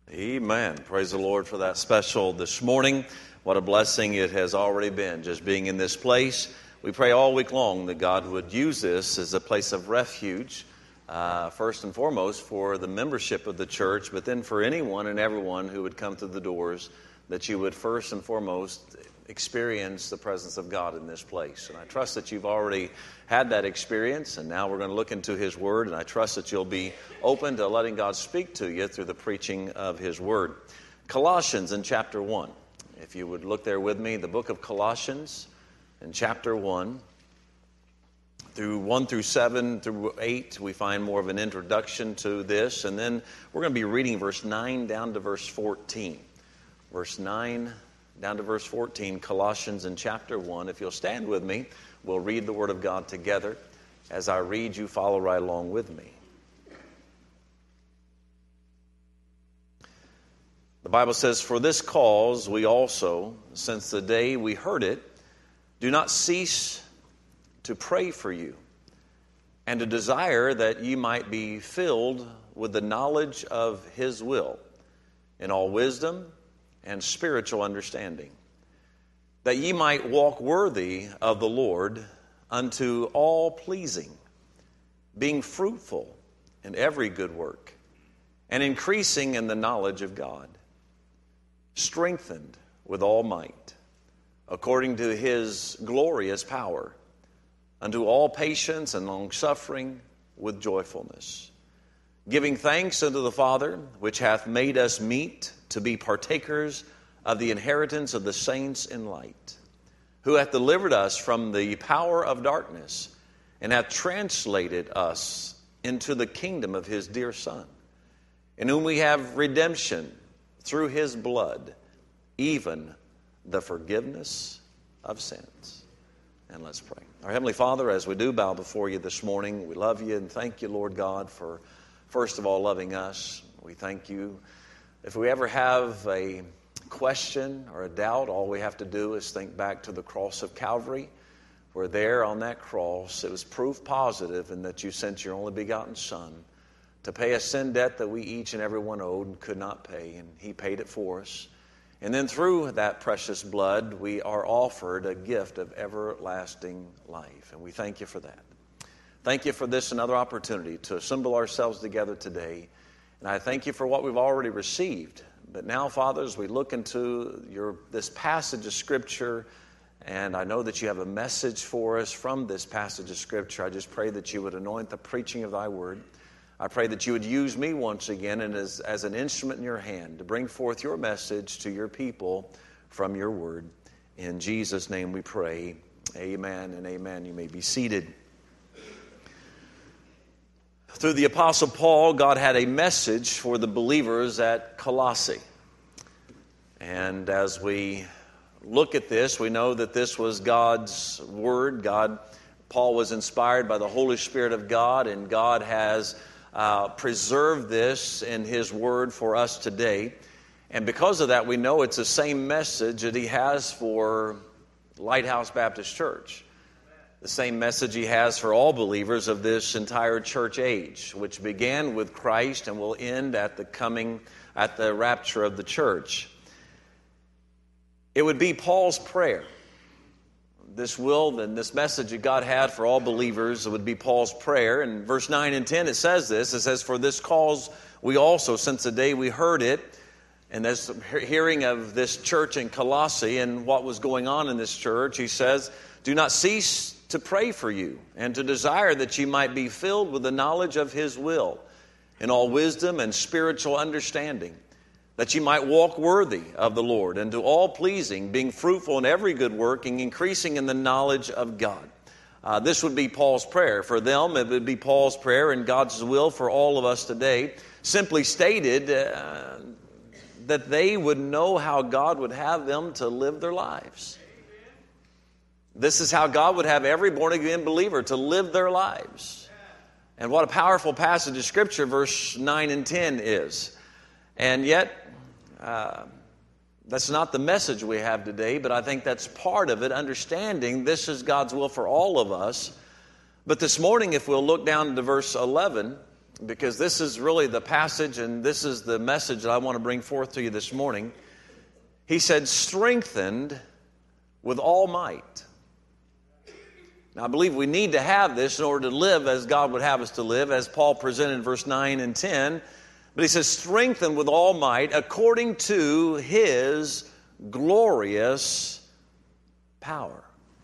Amen. Praise the Lord for that special this morning. What a blessing it has already been, just being in this place. We pray all week long that God would use this as a place of refuge, first and foremost for the membership of the church, but then for anyone and everyone who would come through the doors, that you would first and foremost experience the presence of God in this place. And I trust that you've already had that experience, and now we're going to look into His Word, and I trust that you'll be open to letting God speak to you through the preaching of His Word. Colossians in chapter 1. If you would look there with me, the book of Colossians in chapter 1. Through 1 through 7 through 8, we find more of an introduction to this, and then we're going to be reading verse 9 down to verse 14. Verse 9 down to verse 14, Colossians in chapter 1. If you'll stand with me, we'll read the Word of God together. As I read, you follow right along with me. The Bible says, "For this cause we also, since the day we heard it, do not cease to pray for you, and to desire that ye might be filled with the knowledge of His will, in all wisdom and spiritual understanding, that ye might walk worthy of the Lord unto all pleasing, being fruitful in every good work, and increasing in the knowledge of God, strengthened with all might, according to His glorious power, unto all patience and longsuffering with joyfulness, giving thanks unto the Father, which hath made us meet to be partakers of the inheritance of the saints in light, who hath delivered us from the power of darkness, and hath translated us into the kingdom of His dear Son, in whom we have redemption through His blood, even the forgiveness of sins." And let's pray. Our Heavenly Father, as we do bow before you this morning, we love you and thank you, Lord God, for first of all loving us. We thank you. If we ever have a question or a doubt, all we have to do is think back to the cross of Calvary, where there on that cross it was proof positive in that you sent your only begotten Son to pay a sin debt that we each and every one owed and could not pay, and He paid it for us. And then through that precious blood, we are offered a gift of everlasting life, and we thank you for that. Thank you for this another opportunity to assemble ourselves together today. And I thank you for what we've already received. But now, Father, as we look into this passage of Scripture, and I know that you have a message for us from this passage of Scripture, I just pray that you would anoint the preaching of thy word. I pray that you would use me once again and as an instrument in your hand to bring forth your message to your people from your word. In Jesus' name we pray. Amen and amen. You may be seated. Through the Apostle Paul, God had a message for the believers at Colossae. And as we look at this, we know that this was God's word. Paul was inspired by the Holy Spirit of God, and God has preserved this in His word for us today. And because of that, we know it's the same message that He has for Lighthouse Baptist Church. The same message He has for all believers of this entire church age, which began with Christ and will end at the rapture of the church. It would be Paul's prayer. This message that God had for all believers, it would be Paul's prayer. In verse 9 and 10 it says this. It says, "For this cause we also, since the day we heard it," and this hearing of this church in Colossae and what was going on in this church, he says, "Do not cease to pray for you, and to desire that ye might be filled with the knowledge of His will, in all wisdom and spiritual understanding, that ye might walk worthy of the Lord, and to all pleasing, being fruitful in every good work, and increasing in the knowledge of God." This would be Paul's prayer. For them, it would be Paul's prayer and God's will for all of us today. Simply stated, that they would know how God would have them to live their lives. This is how God would have every born-again believer to live their lives. And what a powerful passage of Scripture verse 9 and 10 is. And yet, that's not the message we have today, but I think that's part of it, understanding this is God's will for all of us. But this morning, if we'll look down to verse 11, because this is really the passage and this is the message that I want to bring forth to you this morning. He said, strengthened with all might. Now, I believe we need to have this in order to live as God would have us to live, as Paul presented in verse 9 and 10. But he says, strengthened with all might according to His glorious power.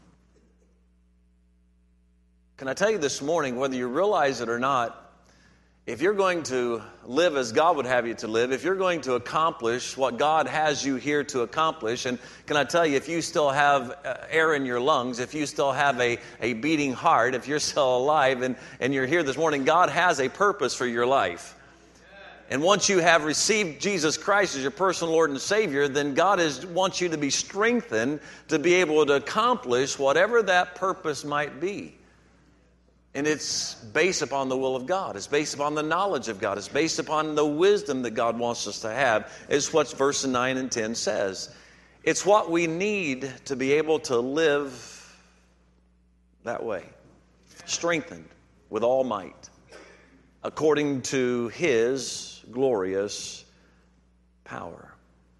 Can I tell you this morning, whether you realize it or not, if you're going to live as God would have you to live, if you're going to accomplish what God has you here to accomplish, and can I tell you, if you still have air in your lungs, if you still have a beating heart, if you're still alive and you're here this morning, God has a purpose for your life. And once you have received Jesus Christ as your personal Lord and Savior, then God wants you to be strengthened to be able to accomplish whatever that purpose might be. And it's based upon the will of God. It's based upon the knowledge of God. It's based upon the wisdom that God wants us to have. It's what verse 9 and 10 says. It's what we need to be able to live that way. Strengthened with all might, according to His glorious power.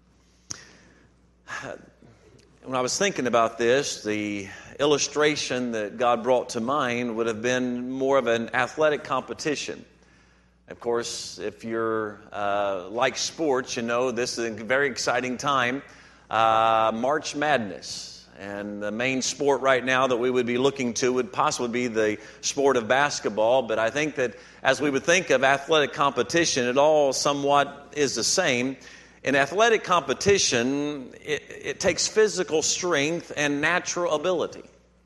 When I was thinking about this, the illustration that God brought to mind would have been more of an athletic competition. Of course, if you're like sports, you know this is a very exciting time. March Madness. And the main sport right now that we would be looking to would possibly be the sport of basketball. But I think that as we would think of athletic competition, it all somewhat is the same. In athletic competition, it takes physical strength and natural ability.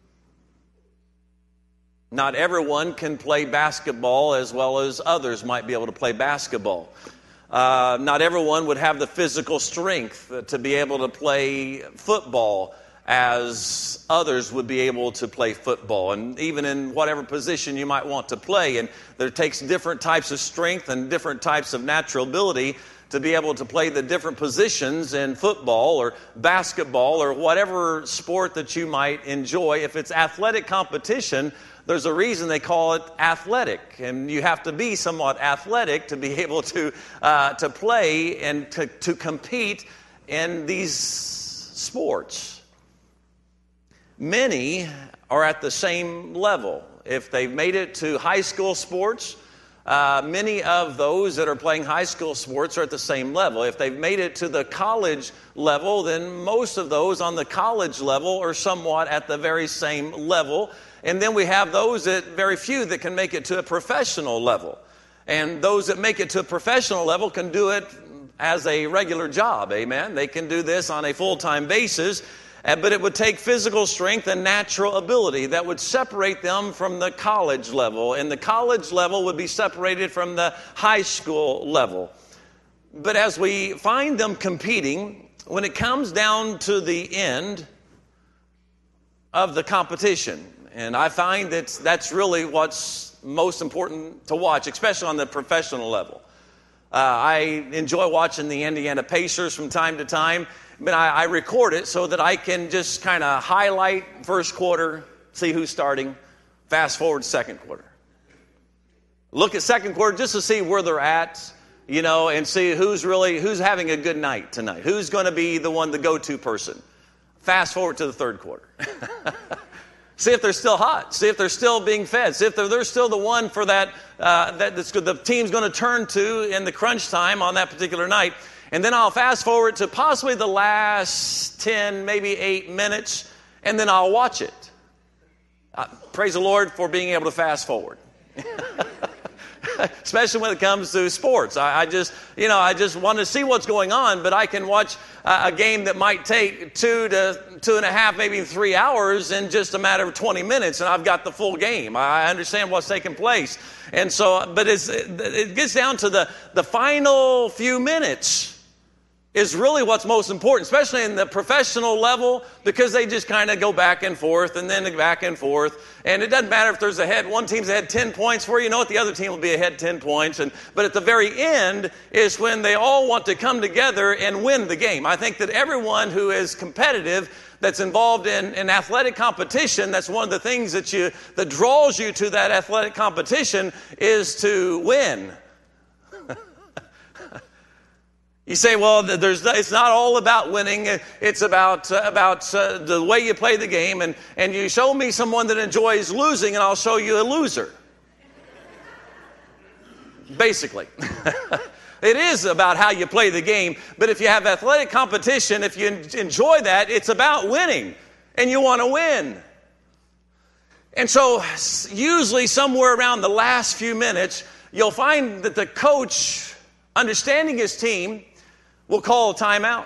Not everyone can play basketball as well as others might be able to play basketball. Not everyone would have the physical strength to be able to play football as others would be able to play football, and even in whatever position you might want to play. And there takes different types of strength and different types of natural ability to be able to play the different positions in football or basketball or whatever sport that you might enjoy. If it's athletic competition, there's a reason they call it athletic, and you have to be somewhat athletic to be able to play and to compete in these sports. Many are at the same level. If they've made it to high school sports, many of those that are playing high school sports are at the same level. If they've made it to the college level, then most of those on the college level are somewhat at the very same level. And then we have those very few that can make it to a professional level. And those that make it to a professional level can do it as a regular job, amen? They can do this on a full-time basis. But it would take physical strength and natural ability that would separate them from the college level. And the college level would be separated from the high school level. But as we find them competing, when it comes down to the end of the competition, and I find that that's really what's most important to watch, especially on the professional level. I enjoy watching the Indiana Pacers from time to time. But I record it so that I can just kind of highlight first quarter, see who's starting, fast forward second quarter. Look at second quarter just to see where they're at, you know, and see who's having a good night tonight. Who's going to be the one, the go-to person. Fast forward to the third quarter. See if they're still hot. See if they're still being fed. See if they're still the one for that the team's going to turn to in the crunch time on that particular night. And then I'll fast forward to possibly the last 10, maybe 8 minutes, and then I'll watch it. Praise the Lord for being able to fast forward. Especially when it comes to sports. I just want to see what's going on, but I can watch a game that might take 2 to 2.5, maybe 3 hours in just a matter of 20 minutes, and I've got the full game. I understand what's taking place. And so, but it gets down to the final few minutes. is really what's most important, especially in the professional level, because they just kind of go back and forth and then back and forth. And it doesn't matter if there's one team's ahead 10 points for you, know what, the other team will be ahead 10 points. But at the very end is when they all want to come together and win the game. I think that everyone who is competitive, that's involved in athletic competition, that's one of the things that draws you to that athletic competition is to win. You say, well, it's not all about winning. It's about the way you play the game. And you show me someone that enjoys losing, and I'll show you a loser. Basically. It is about how you play the game. But if you have athletic competition, if you enjoy that, it's about winning. And you want to win. And so usually somewhere around the last few minutes, you'll find that the coach, understanding his team, will call a timeout.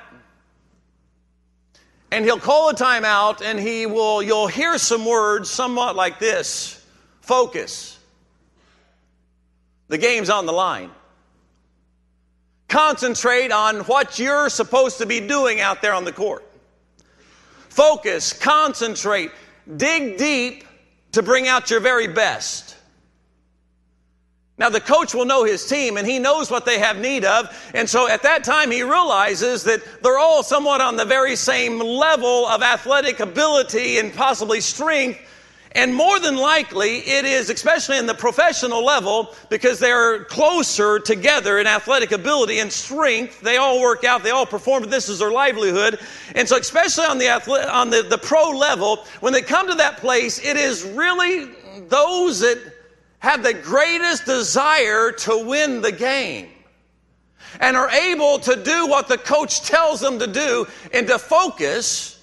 And he'll call a timeout, and you'll hear some words somewhat like this: focus. The game's on the line. Concentrate on what you're supposed to be doing out there on the court. Focus, concentrate, dig deep to bring out your very best. Now, the coach will know his team, and he knows what they have need of. And so at that time, he realizes that they're all somewhat on the very same level of athletic ability and possibly strength. And more than likely, it is, especially in the professional level, because they're closer together in athletic ability and strength. They all work out, they all perform. This is their livelihood. And so especially on the pro level, when they come to that place, it is really those that have the greatest desire to win the game and are able to do what the coach tells them to do and to focus,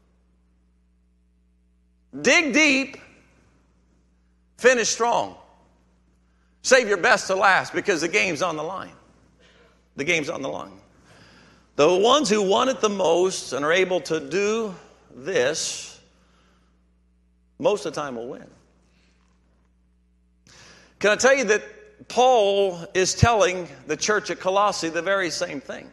dig deep, finish strong. Save your best to last, because the game's on the line. The game's on the line. The ones who want it the most and are able to do this, most of the time will win. Can I tell you that Paul is telling the church at Colossae the very same thing?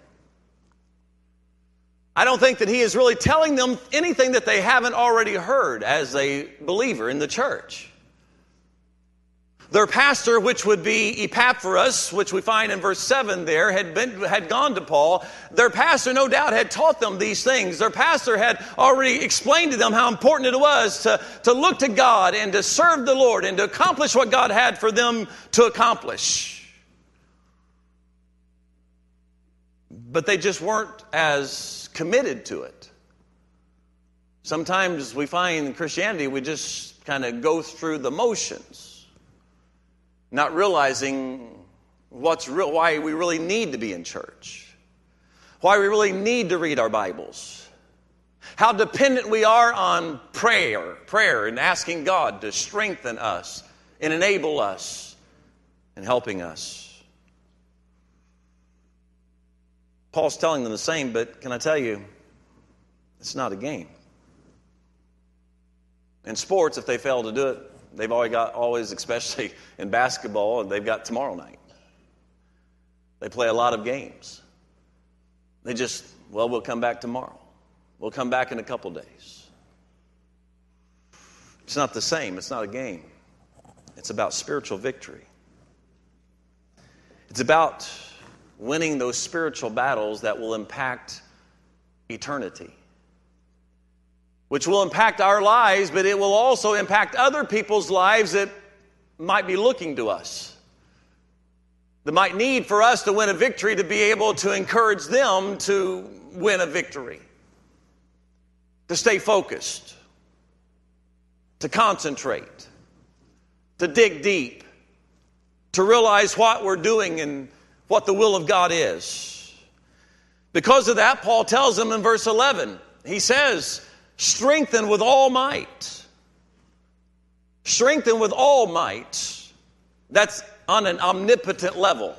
I don't think that he is really telling them anything that they haven't already heard as a believer in the church. Their pastor, which would be Epaphras, which we find in verse 7 there, had gone to Paul. Their pastor, no doubt, had taught them these things. Their pastor had already explained to them how important it was to look to God and to serve the Lord and to accomplish what God had for them to accomplish. But they just weren't as committed to it. Sometimes we find in Christianity, we just kind of go through the motions, not realizing why we really need to be in church, why we really need to read our Bibles, how dependent we are on prayer and asking God to strengthen us and enable us and helping us. Paul's telling them the same, but can I tell you, it's not a game. In sports, if they fail to do it, they've always, especially in basketball, they've got tomorrow night. They play a lot of games. They just, we'll come back tomorrow. We'll come back in a couple days. It's not the same. It's not a game. It's about spiritual victory. It's about winning those spiritual battles that will impact eternity, which will impact our lives, but it will also impact other people's lives that might be looking to us, that might need for us to win a victory to be able to encourage them to win a victory, to stay focused, to concentrate, to dig deep, to realize what we're doing and what the will of God is. Because of that, Paul tells them in verse 11, he says, strengthen with all might. Strengthen with all might. That's on an omnipotent level.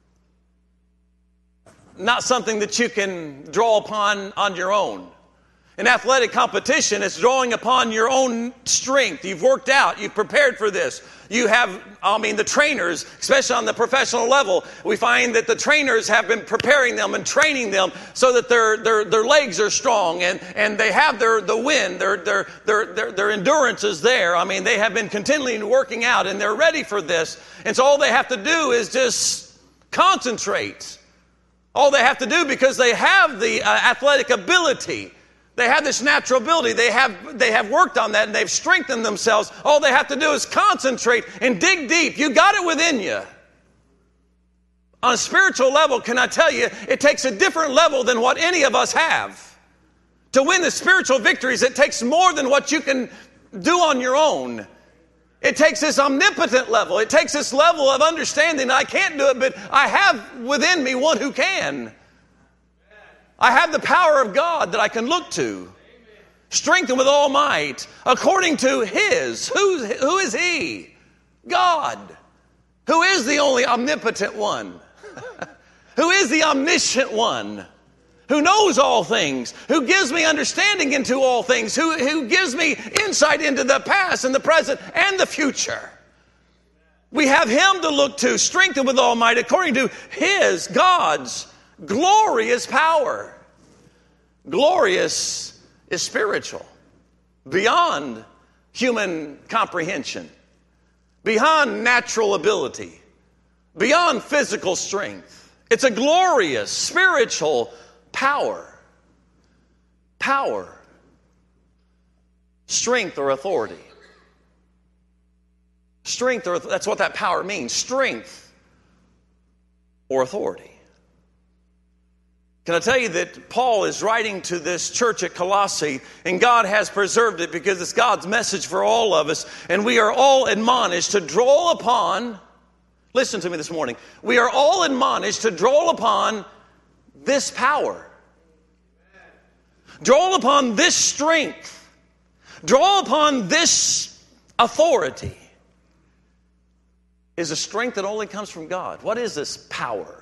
Not something that you can draw upon on your own. In athletic competition, it's drawing upon your own strength. You've worked out. You've prepared for this. You have, the trainers, especially on the professional level, we find that the trainers have been preparing them and training them so that their legs are strong and they have the wind. Their endurance is there. They have been continually working out and they're ready for this. And so all they have to do is just concentrate. All they have to do, because they have the athletic ability. They have this natural ability. They have worked on that and they've strengthened themselves. All they have to do is concentrate and dig deep. You got it within you. On a spiritual level, can I tell you, it takes a different level than what any of us have. To win the spiritual victories, it takes more than what you can do on your own. It takes this omnipotent level. It takes this level of understanding that I can't do it, but I have within me one who can. I have the power of God that I can look to. Strengthened with all might, according to His. Who is He? God. Who is the only omnipotent one? Who is the omniscient one? Who knows all things? Who gives me understanding into all things? Who gives me insight into the past and the present and the future? We have Him to look to, strengthened with all might, according to His, God's glorious power. Glorious is spiritual, beyond human comprehension, beyond natural ability, beyond physical strength. It's a glorious spiritual power. Power. Strength or authority. Strength, or that's what that power means. Strength or authority. Can I tell you that Paul is writing to this church at Colossae, and God has preserved it because it's God's message for all of us, and we are all admonished to draw upon, listen to me this morning, we are all admonished to draw upon this power. Draw upon this strength. Draw upon this authority. Is a strength that only comes from God. What is this power?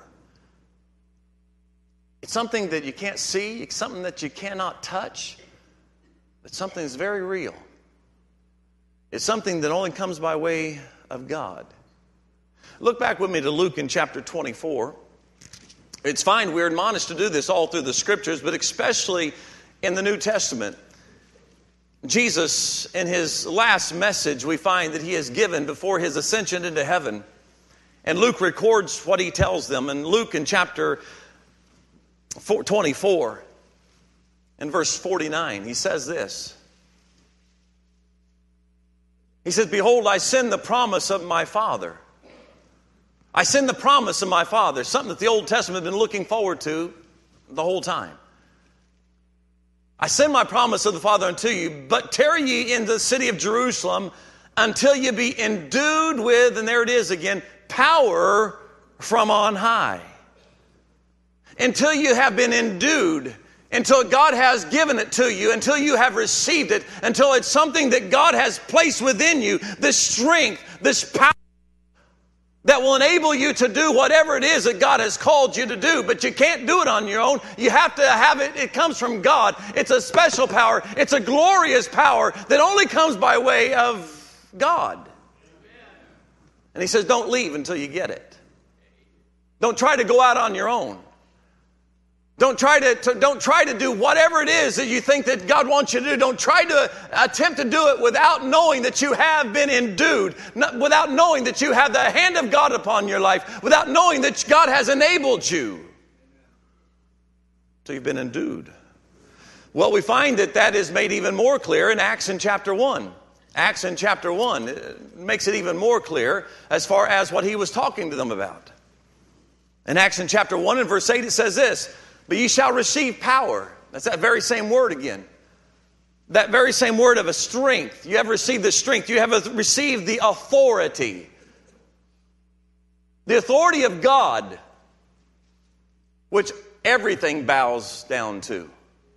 It's something that you can't see. It's something that you cannot touch. But something that's very real. It's something that only comes by way of God. Look back with me to Luke in chapter 24. It's fine, we're admonished to do this all through the Scriptures, but especially in the New Testament. Jesus, in His last message, we find that He has given before His ascension into heaven. And Luke records what He tells them. And Luke in chapter 24 and verse 49, He says this. He says, "Behold, I send the promise of my Father." I send the promise of my Father, something that the Old Testament had been looking forward to the whole time. "I send my promise of the Father unto you, but tarry ye in the city of Jerusalem until ye be endued with," and there it is again, "power from on high." Until you have been endued, until God has given it to you, until you have received it, until it's something that God has placed within you, this strength, this power that will enable you to do whatever it is that God has called you to do. But you can't do it on your own. You have to have it. It comes from God. It's a special power. It's a glorious power that only comes by way of God. And He says, don't leave until you get it. Don't try to go out on your own. Don't try to do whatever it is that you think that God wants you to do. Don't try to attempt to do it without knowing that you have been endued, without knowing that you have the hand of God upon your life, without knowing that God has enabled you. So you've been endued. Well, we find that is made even more clear in Acts in chapter 1. Acts in chapter 1 makes it even more clear as far as what He was talking to them about. In Acts in chapter 1 and verse 8 it says this, "But ye shall receive power." That's that very same word again. That very same word of a strength. You have received the strength. You have received the authority. The authority of God, which everything bows down to.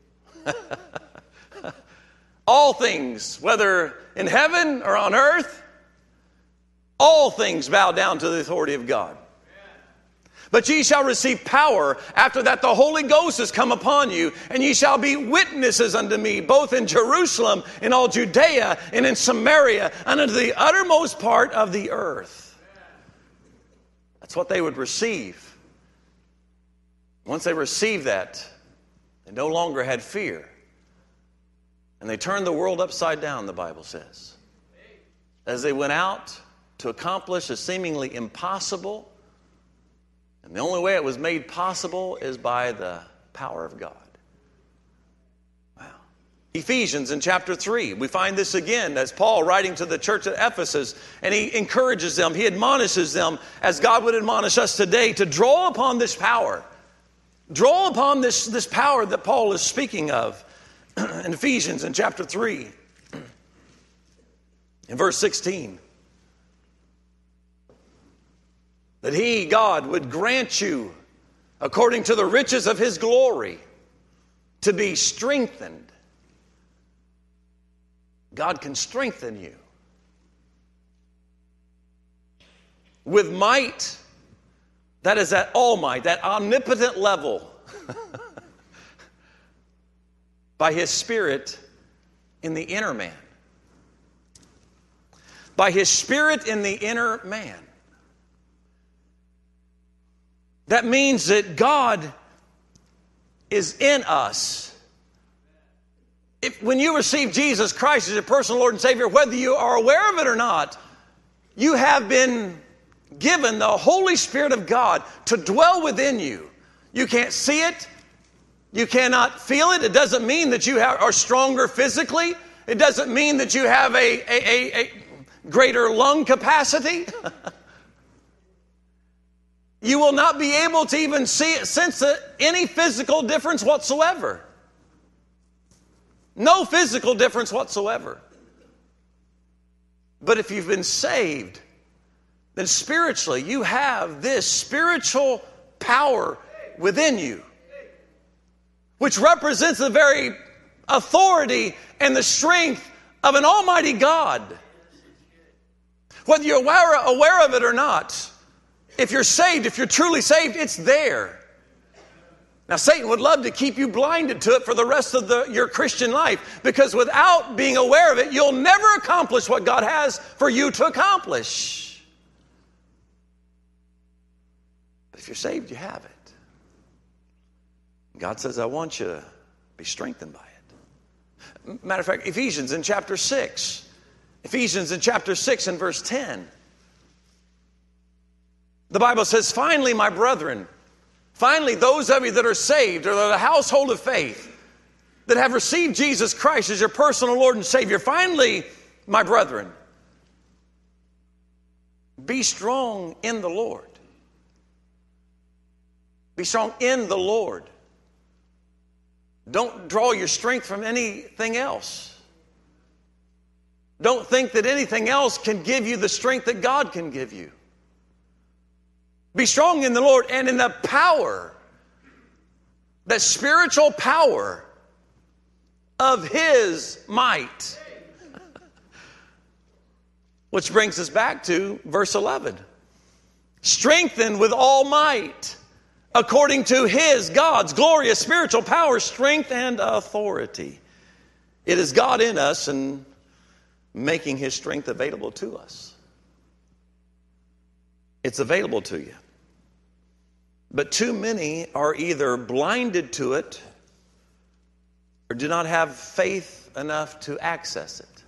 All things, whether in heaven or on earth, all things bow down to the authority of God. But ye shall receive power. After that the Holy Ghost is come upon you, and ye shall be witnesses unto me, both in Jerusalem, in all Judea, and in Samaria, and unto the uttermost part of the earth. That's what they would receive. Once they received that, they no longer had fear. And they turned the world upside down, the Bible says. As they went out to accomplish a seemingly impossible. And the only way it was made possible is by the power of God. Wow. Ephesians in chapter 3, we find this again as Paul writing to the church at Ephesus, and he encourages them, he admonishes them, as God would admonish us today, to draw upon this power. Draw upon this power that Paul is speaking of in Ephesians in chapter 3, in verse 16. That he, God, would grant you, according to the riches of his glory, to be strengthened. God can strengthen you. With might, that is that all might, that omnipotent level, by his Spirit in the inner man. By his Spirit in the inner man. That means that God is in us. When you receive Jesus Christ as your personal Lord and Savior, whether you are aware of it or not, you have been given the Holy Spirit of God to dwell within you. You can't see it. You cannot feel it. It doesn't mean that you are stronger physically. It doesn't mean that you have a greater lung capacity. You will not be able to even sense any physical difference whatsoever. No physical difference whatsoever. But if you've been saved, then spiritually you have this spiritual power within you, which represents the very authority and the strength of an almighty God. Whether you're aware of it or not, if you're saved, if you're truly saved, it's there. Now, Satan would love to keep you blinded to it for the rest of your Christian life, because without being aware of it, you'll never accomplish what God has for you to accomplish. But if you're saved, you have it. God says, I want you to be strengthened by it. Matter of fact, Ephesians in chapter 6. Ephesians in chapter 6 and verse 10. The Bible says, finally, my brethren, finally, those of you that are saved, or the household of faith, that have received Jesus Christ as your personal Lord and Savior, finally, my brethren, be strong in the Lord. Be strong in the Lord. Don't draw your strength from anything else. Don't think that anything else can give you the strength that God can give you. Be strong in the Lord and in the power, that spiritual power of his might. Which brings us back to verse 11. Strengthened with all might, according to his, God's glorious spiritual power, strength, and authority. It is God in us and making his strength available to us. It's available to you. But too many are either blinded to it or do not have faith enough to access it.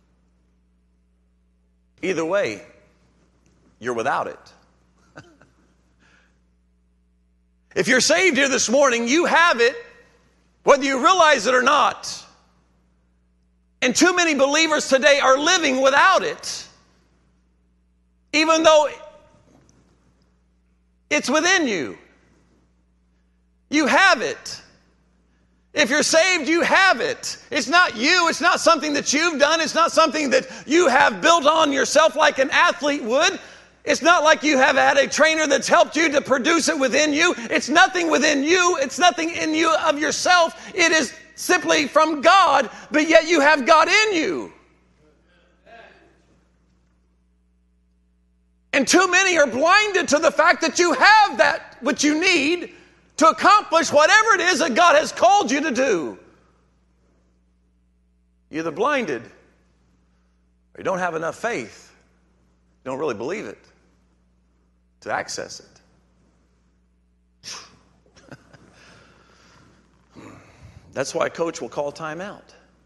Either way, you're without it. If you're saved here this morning, you have it, whether you realize it or not. And too many believers today are living without it, even though it's within you. You have it. If you're saved, you have it. It's not you. It's not something that you've done. It's not something that you have built on yourself like an athlete would. It's not like you have had a trainer that's helped you to produce it within you. It's nothing within you. It's nothing in you of yourself. It is simply from God, but yet you have God in you. And too many are blinded to the fact that you have that what you need to accomplish whatever it is that God has called you to do. You're either blinded or you don't have enough faith. You don't really believe it to access it. That's why a coach will call timeout.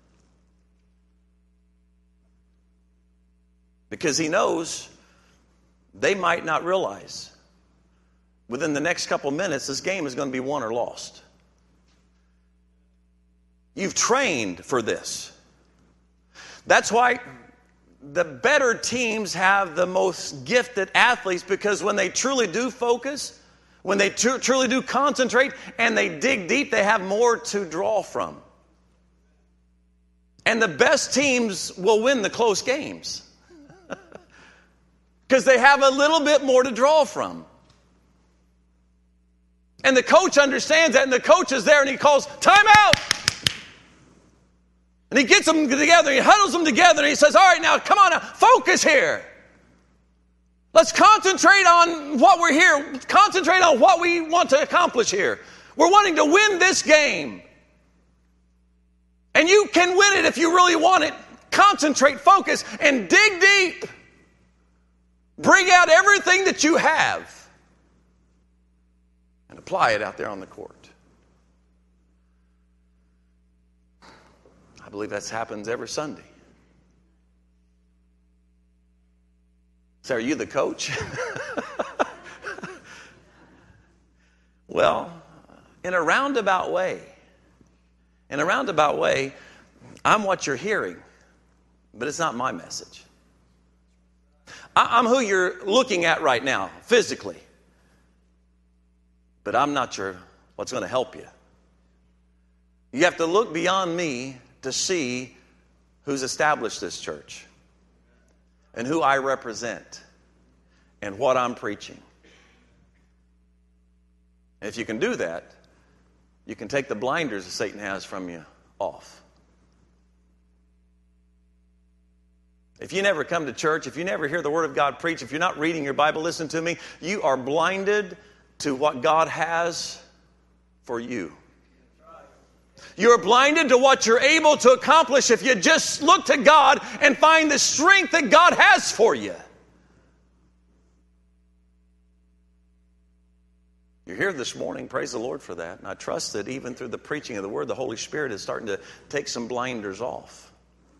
Because he knows they might not realize within the next couple minutes this game is going to be won or lost. You've trained for this. That's why the better teams have the most gifted athletes, because when they truly do focus, when they truly do concentrate and they dig deep, they have more to draw from. And the best teams will win the close games because they have a little bit more to draw from. And the coach understands that, and the coach is there and he calls timeout. And he gets them together, he huddles them together, and he says, all right, now, come on, now, focus here. Let's concentrate on what we're here. Concentrate on what we want to accomplish here. We're wanting to win this game. And you can win it if you really want it. Concentrate, focus, and dig deep. Bring out everything that you have and apply it out there on the court. I believe that happens every Sunday. So are you the coach? Well, in a roundabout way, I'm what you're hearing, but it's not my message. I'm who you're looking at right now, physically, but I'm not what's going to help you. You have to look beyond me to see who's established this church and who I represent and what I'm preaching. And if you can do that, you can take the blinders that Satan has from you off. If you never come to church, if you never hear the Word of God preached, if you're not reading your Bible, listen to me, you are blinded to what God has for you. You're blinded to what you're able to accomplish if you just look to God and find the strength that God has for you. You're here this morning, praise the Lord for that. And I trust that even through the preaching of the Word, the Holy Spirit is starting to take some blinders off.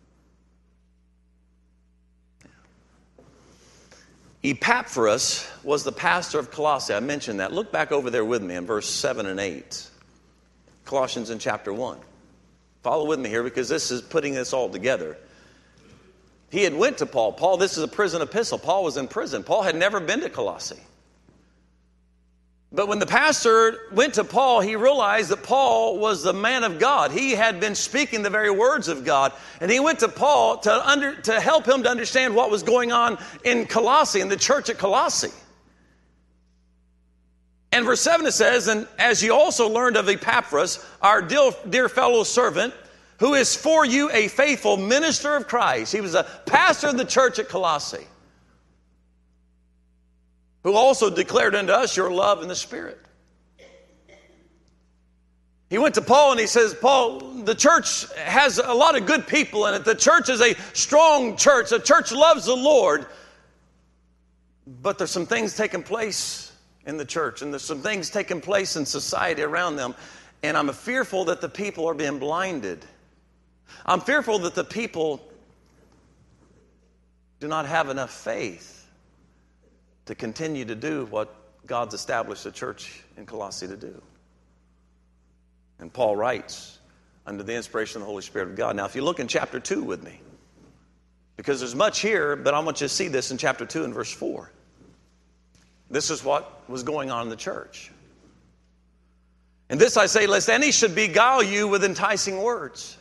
Epaphras was the pastor of Colossae. I mentioned that. Look back over there with me in verse 7 and 8. Colossians in chapter 1. Follow with me here because this is putting this all together. He had went to Paul. Paul, this is a prison epistle. Paul was in prison. Paul had never been to Colossae. But when the pastor went to Paul, he realized that Paul was the man of God. He had been speaking the very words of God. And he went to Paul to help him to understand what was going on in Colossae, in the church at Colossae. And verse 7 it says, and as you also learned of Epaphras, our dear fellow servant, who is for you a faithful minister of Christ. He was a pastor of the church at Colossae, who also declared unto us your love in the Spirit. He went to Paul and he says, Paul, the church has a lot of good people in it. The church is a strong church. The church loves the Lord. But there's some things taking place in the church, and there's some things taking place in society around them, and I'm fearful that the people are being blinded. I'm fearful that the people do not have enough faith to continue to do what God's established the church in Colossae to do. And Paul writes under the inspiration of the Holy Spirit of God. Now, if you look in chapter 2 with me, because there's much here, but I want you to see this in chapter 2 and verse 4. This is what was going on in the church. And this I say, lest any should beguile you with enticing words.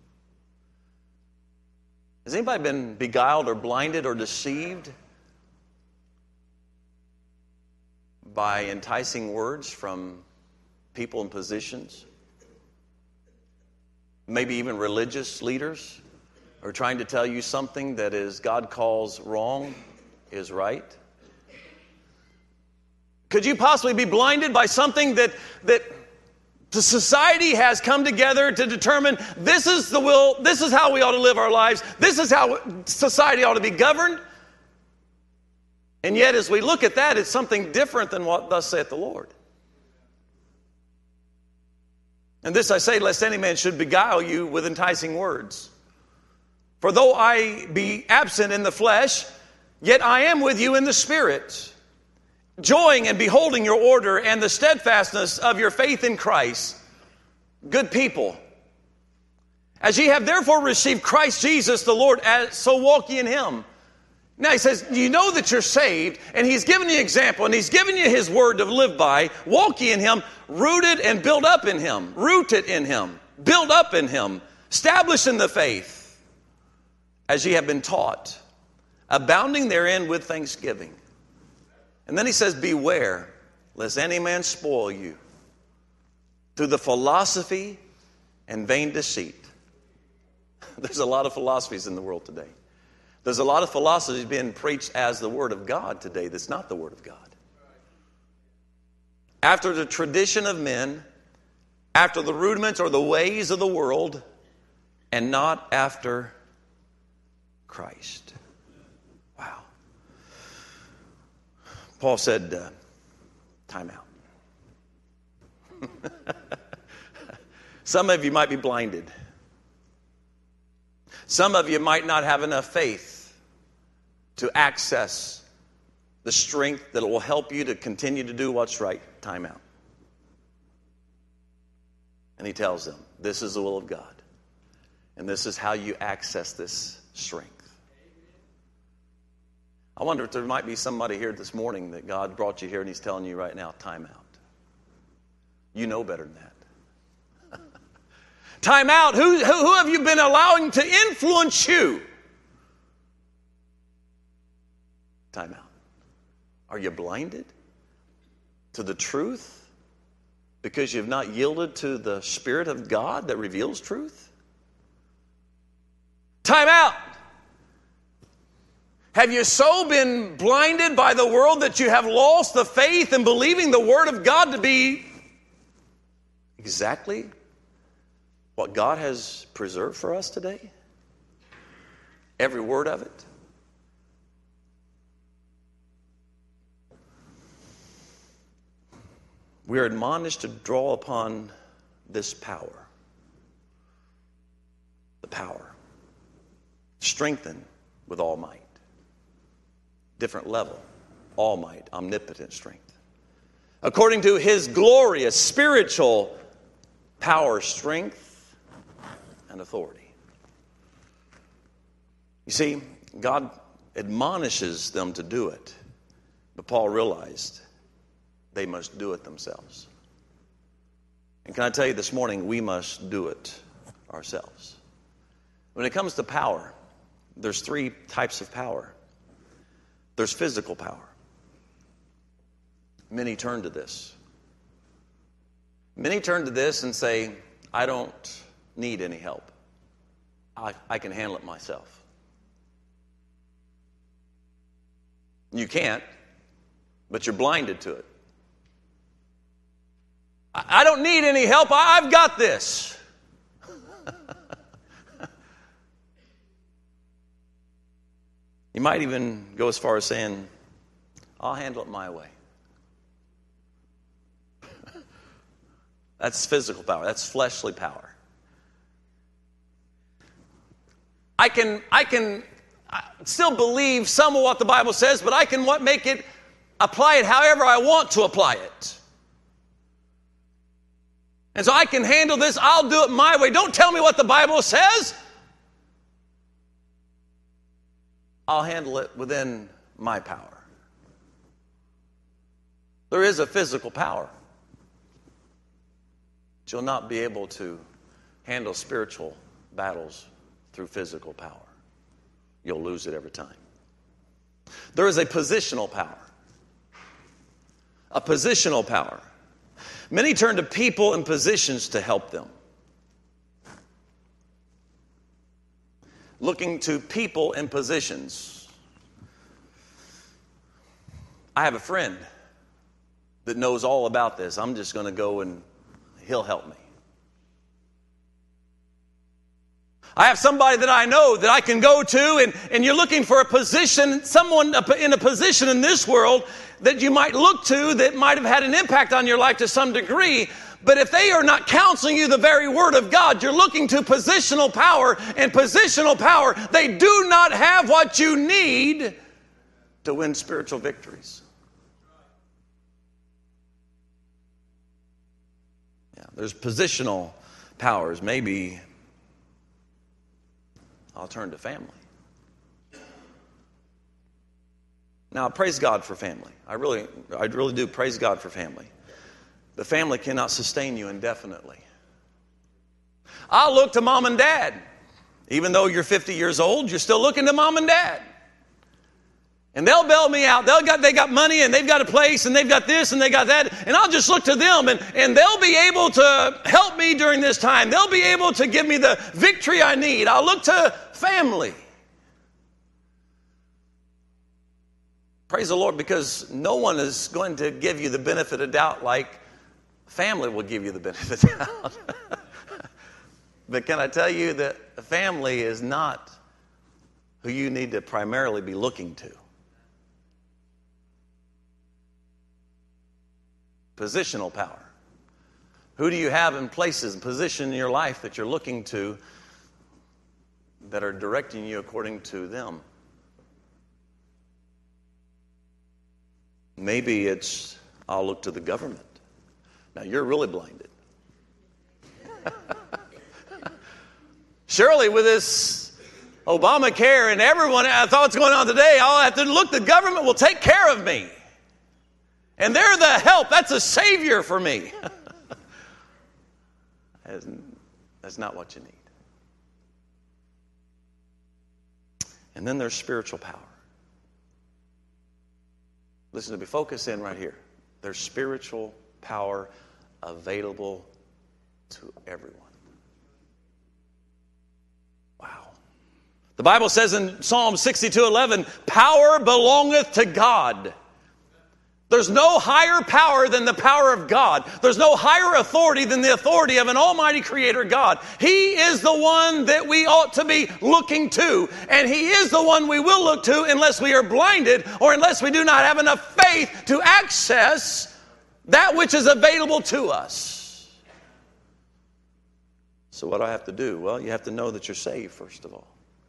Has anybody been beguiled or blinded or deceived by enticing words from people in positions? Maybe even religious leaders are trying to tell you something that is God calls wrong is right. Could you possibly be blinded by something that the society has come together to determine this is the will, this is how we ought to live our lives, this is how society ought to be governed? And yet, as we look at that, it's something different than what thus saith the Lord. And this I say, lest any man should beguile you with enticing words. For though I be absent in the flesh, yet I am with you in the Spirit, joying and beholding your order and the steadfastness of your faith in Christ. Good people, as ye have therefore received Christ Jesus the Lord, so walk ye in him. Now he says, you know that you're saved, and he's given you an example, and he's given you his word to live by. Walk ye in him, rooted and built up in him, rooted in him, built up in him, established in the faith, as ye have been taught, abounding therein with thanksgiving. And then he says, beware, lest any man spoil you through the philosophy and vain deceit. There's a lot of philosophies in the world today. There's a lot of philosophies being preached as the Word of God today that's not the Word of God. After the tradition of men, after the rudiments or the ways of the world, and not after Christ. Wow. Paul said, time out. Some of you might be blinded. Some of you might not have enough faith to access the strength that will help you to continue to do what's right. Time out. And he tells them, this is the will of God. And this is how you access this strength. I wonder if there might be somebody here this morning that God brought you here and he's telling you right now, time out. You know better than that. Time out. Who have you been allowing to influence you? Time out. Are you blinded to the truth because you've not yielded to the Spirit of God that reveals truth? Time out. Have you so been blinded by the world that you have lost the faith in believing the Word of God to be exactly what God has preserved for us today? Every word of it. We are admonished to draw upon this power. The power. Strengthened with all might. Different level. All might. Omnipotent strength. According to his glorious spiritual power, strength, and authority. You see, God admonishes them to do it. But Paul realized they must do it themselves. And can I tell you this morning, we must do it ourselves. When it comes to power, there's three types of power. There's physical power. Many turn to this. Many turn to this and say, I don't need any help. I can handle it myself. You can't, but you're blinded to it. I don't need any help. I've got this. You might even go as far as saying, I'll handle it my way. That's physical power. That's fleshly power. I can still believe some of what the Bible says, but I can apply it however I want to apply it. And so I can handle this. I'll do it my way. Don't tell me what the Bible says. I'll handle it within my power. There is a physical power. But you'll not be able to handle spiritual battles through physical power. You'll lose it every time. There is a positional power. A positional power. Many turn to people and positions to help them. Looking to people and positions. I have a friend that knows all about this. I'm just going to go and he'll help me. I have somebody that I know that I can go to, and you're looking for a position, someone in a position in this world that you might look to that might have had an impact on your life to some degree. But if they are not counseling you the very Word of God, you're looking to positional power, and positional power, they do not have what you need to win spiritual victories. Yeah, there's positional powers. Maybe I'll turn to family. Now, praise God for family. I really do praise God for family. But family cannot sustain you indefinitely. I'll look to mom and dad. Even though you're 50 years old, you're still looking to mom and dad. And they'll bail me out. They got money, and they've got a place, and they've got this, and they got that. And I'll just look to them, and they'll be able to help me during this time. They'll be able to give me the victory I need. I'll look to family. Praise the Lord, because no one is going to give you the benefit of doubt like family will give you the benefit of doubt. But can I tell you that family is not who you need to primarily be looking to? Positional power. Who do you have in places and position in your life that you're looking to that are directing you according to them? Maybe it's, I'll look to the government. Now, you're really blinded. Surely with this Obamacare and everyone, I thought what's going on today, I'll have to look, the government will take care of me. And they're the help. That's a savior for me. That's not what you need. And then there's spiritual power. Listen to me. Focus in right here. There's spiritual power available to everyone. Wow. The Bible says in Psalm 62:11, power belongeth to God. There's no higher power than the power of God. There's no higher authority than the authority of an almighty creator God. He is the one that we ought to be looking to. And He is the one we will look to unless we are blinded or unless we do not have enough faith to access that which is available to us. So what do I have to do? Well, you have to know that you're saved, first of all.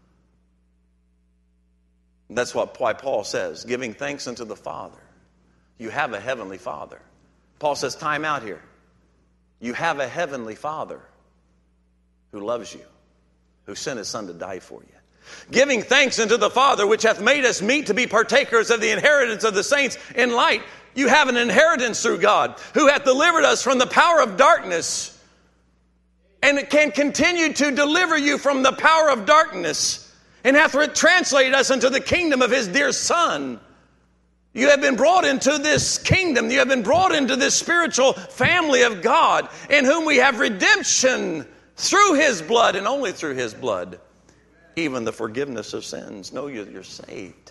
And that's why Paul says, giving thanks unto the Father. You have a heavenly Father. Paul says, time out here. You have a heavenly Father who loves you, who sent His Son to die for you. Giving thanks unto the Father, which hath made us meet to be partakers of the inheritance of the saints in light. You have an inheritance through God, who hath delivered us from the power of darkness, and it can continue to deliver you from the power of darkness, and hath translated us into the kingdom of His dear Son. You have been brought into this kingdom. You have been brought into this spiritual family of God, in whom we have redemption through His blood, and only through His blood, even the forgiveness of sins. Know you're saved.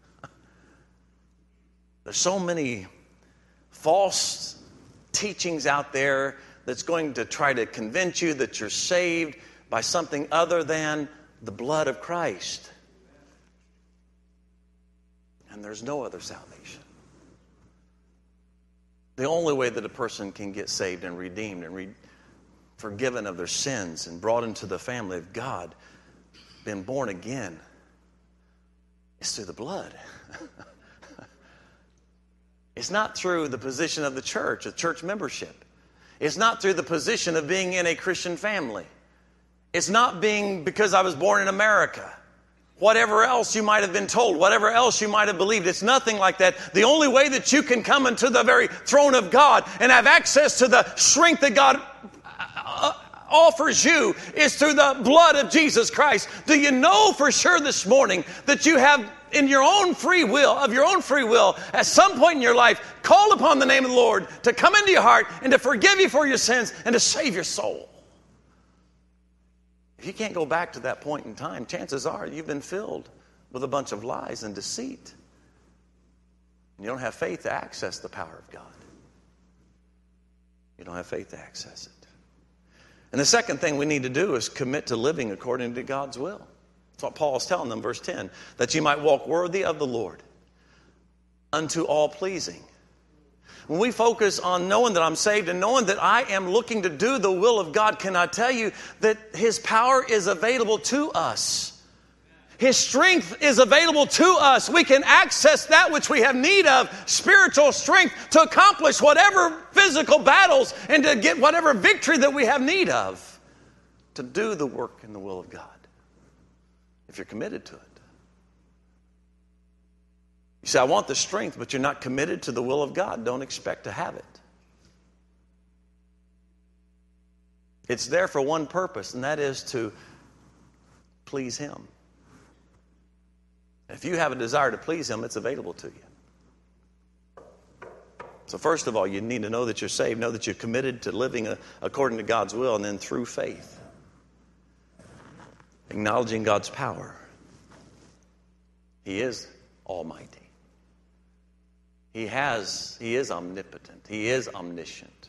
There's so many false teachings out there that's going to try to convince you that you're saved by something other than the blood of Christ. And there's no other salvation. The only way that a person can get saved and redeemed and forgiven of their sins and brought into the family of God, been born again, is through the blood. It's not through the position of the church membership. It's not through the position of being in a Christian family. It's not being because I was born in America. Whatever else you might have been told, whatever else you might have believed, it's nothing like that. The only way that you can come into the very throne of God and have access to the strength that God offers you is through the blood of Jesus Christ. Do you know for sure this morning that you have in your own free will, at some point in your life, called upon the name of the Lord to come into your heart and to forgive you for your sins and to save your soul? If you can't go back to that point in time, chances are you've been filled with a bunch of lies and deceit. You don't have faith to access the power of God. You don't have faith to access it. And the second thing we need to do is commit to living according to God's will. That's what Paul is telling them, verse 10, that you might walk worthy of the Lord, unto all pleasing. When we focus on knowing that I'm saved and knowing that I am looking to do the will of God, can I tell you that His power is available to us? His strength is available to us. We can access that which we have need of, spiritual strength, to accomplish whatever physical battles and to get whatever victory that we have need of, to do the work in the will of God, if you're committed to it. You say, I want the strength, but you're not committed to the will of God. Don't expect to have it. It's there for one purpose, and that is to please Him. If you have a desire to please Him, it's available to you. So first of all, you need to know that you're saved, know that you're committed to living according to God's will, and then through faith, acknowledging God's power. He is almighty. He is omnipotent. He is omniscient.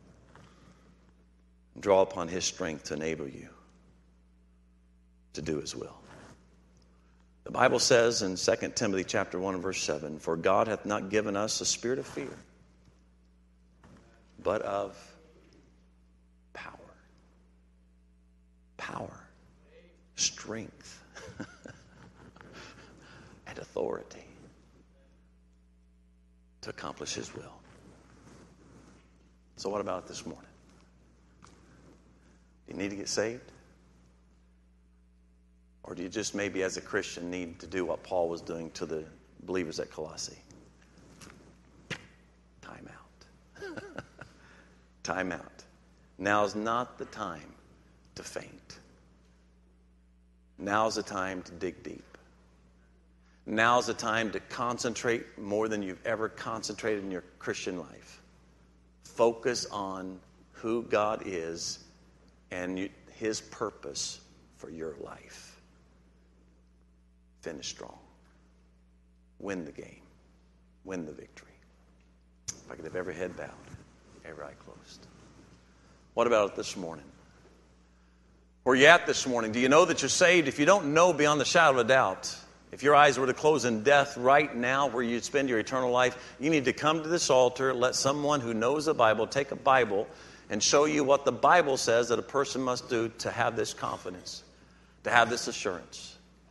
Draw upon His strength to enable you to do His will. The Bible says in 2 Timothy chapter 1 and verse 7, for God hath not given us a spirit of fear, but of power. Power, strength, and authority to accomplish His will. So what about this morning? Do you need to get saved? Or do you just maybe as a Christian need to do what Paul was doing to the believers at Colossae? Time out. Time out. Now's not the time to faint. Now's the time to dig deep. Now's the time to concentrate more than you've ever concentrated in your Christian life. Focus on who God is and His purpose for your life. Finish strong. Win the game. Win the victory. If I could have every head bowed, every eye closed. What about it this morning? Where are you at this morning? Do you know that you're saved? If you don't know beyond the shadow of a doubt, if your eyes were to close in death right now where you'd spend your eternal life, you need to come to this altar, let someone who knows the Bible take a Bible and show you what the Bible says that a person must do to have this confidence, to have this assurance.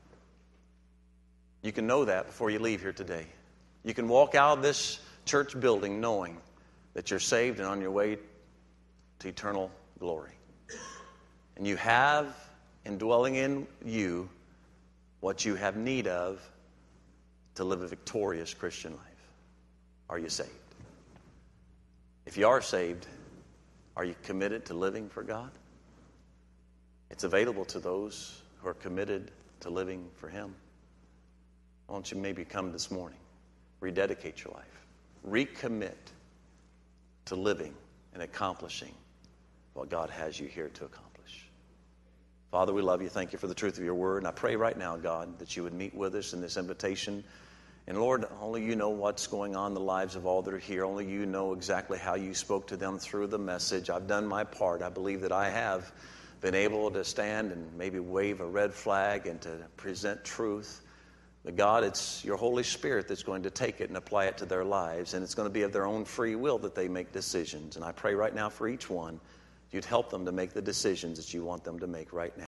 You can know that before you leave here today. You can walk out of this church building knowing that you're saved and on your way to eternal glory. And you have indwelling in you what you have need of to live a victorious Christian life. Are you saved? If you are saved, are you committed to living for God? It's available to those who are committed to living for Him. Why don't you maybe come this morning, rededicate your life, recommit to living and accomplishing what God has you here to accomplish. Father, we love you. Thank you for the truth of your word. And I pray right now, God, that you would meet with us in this invitation. And Lord, only you know what's going on in the lives of all that are here. Only you know exactly how you spoke to them through the message. I've done my part. I believe that I have been able to stand and maybe wave a red flag and to present truth. But God, it's your Holy Spirit that's going to take it and apply it to their lives. And it's going to be of their own free will that they make decisions. And I pray right now for each one, you'd help them to make the decisions that you want them to make right now.